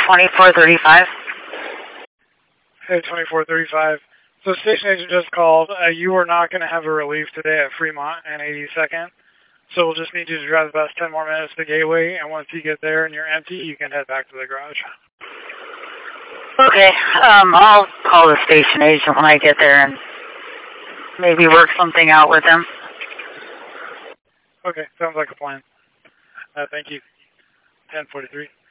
2435. Hey, 2435. So station agent just called. You are not going to have a relief today at Fremont and 82nd. So we'll just need you to drive the bus 10 more minutes to the gateway, and once you get there and you're empty, you can head back to the garage. Okay, I'll call the station agent when I get there and maybe work something out with him. Okay, sounds like a plan. Thank you. 1043.